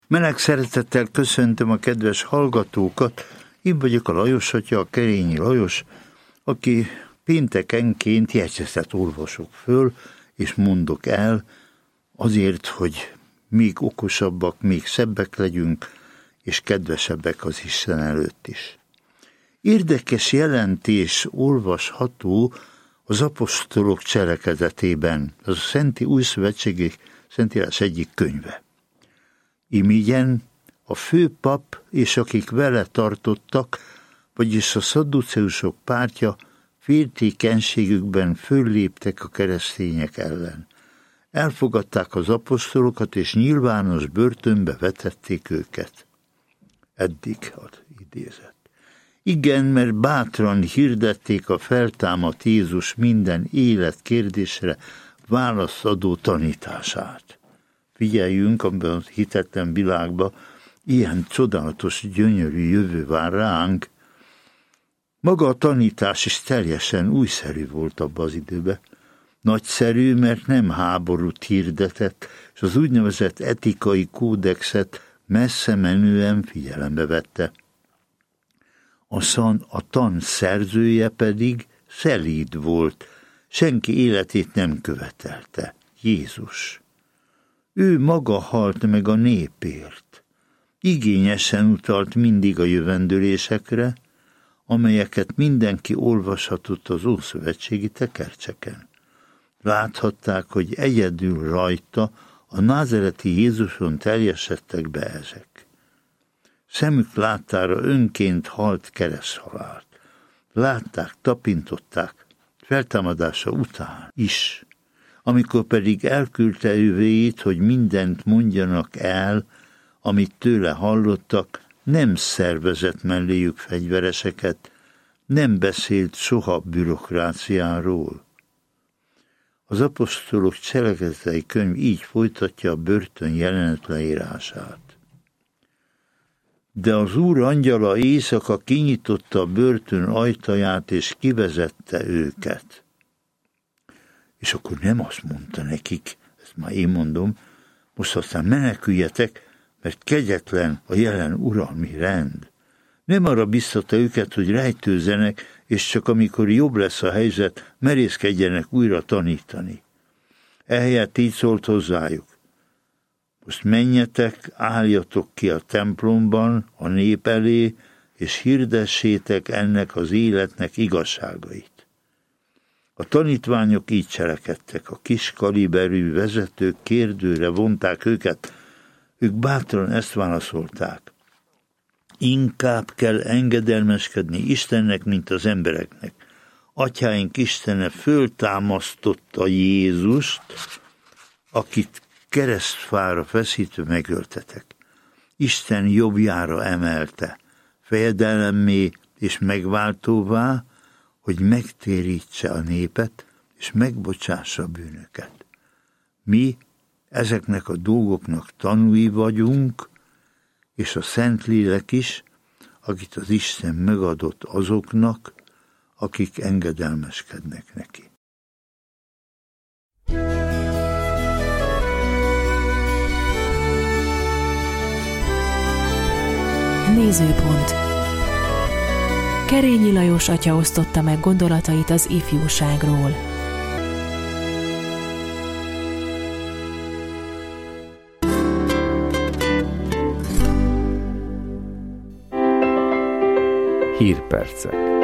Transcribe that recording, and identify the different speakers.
Speaker 1: Meleg szeretettel köszöntöm a kedves hallgatókat. Én vagyok a Lajos atya, a Kerényi Lajos, aki péntekenként jegyzetet olvasok föl, és mondok el, azért, hogy még okosabbak, még szebbek legyünk, és kedvesebbek az Isten előtt is. Érdekes jelentés olvasható az apostolok cselekedetében, az a Szenti Újszövetségi Szentírás egyik könyve. Imigyen a főpap és akik vele tartottak, vagyis a szadduceusok pártja féltékenységükben fölléptek a keresztények ellen. Elfogadták az apostolokat, és nyilvános börtönbe vetették őket. Eddig az idézet. Igen, mert bátran hirdették a feltámadt Jézus minden életkérdésre válaszadó tanítását. Figyeljünk, abban a hitetlen világban ilyen csodálatos, gyönyörű jövő vár ránk. Maga a tanítás is teljesen újszerű volt abban az időben. Nagyszerű, mert nem háborút hirdetett, és az úgynevezett etikai kódexet messze menően figyelembe vette. A tan szerzője pedig szelíd volt, senki életét nem követelte, Jézus. Ő maga halt meg a népért. Igényesen utalt mindig a jövendőlésekre, amelyeket mindenki olvashatott az ószövetségi tekercseken. Láthatták, hogy egyedül rajta, a názereti Jézuson teljesedtek be ezek. Szemük láttára önként halt kereszthalált. Látták, tapintották, feltámadása után is. Amikor pedig elküldte övéit, hogy mindent mondjanak el, amit tőle hallottak, nem szervezett melléjük fegyvereseket, nem beszélt soha bürokráciáról. Az apostolok cselekedetei könyv így folytatja a börtön jelenet leírását. De az Úr angyala éjszaka kinyitotta a börtön ajtaját, és kivezette őket. És akkor nem azt mondta nekik, ezt már én mondom, most aztán meneküljetek, mert kegyetlen a jelen uralmi rend. Nem arra biztatta őket, hogy rejtőzzenek, és csak amikor jobb lesz a helyzet, merészkedjenek újra tanítani. Ehelyett így szólt hozzájuk. Most menjetek, álljatok ki a templomban, a nép elé, és hirdessétek ennek az életnek igazságait. A tanítványok így cselekedtek, a kis kaliberű vezetők kérdőre vonták őket, ők bátran ezt válaszolták. Inkább kell engedelmeskedni Istennek, mint az embereknek. Atyáink Istene föltámasztotta Jézust, akit keresztfára feszítve megöltetek. Isten jobbjára emelte, fejedelemmé és megváltóvá, hogy megtérítse a népet, és megbocsássa a bűnöket. Mi ezeknek a dolgoknak tanúi vagyunk, és a Szentlélek is, akit az Isten megadott azoknak, akik engedelmeskednek neki.
Speaker 2: Nézőpont. Kerényi Lajos atya osztotta meg gondolatait az ifjúságról.
Speaker 3: Hírpercek.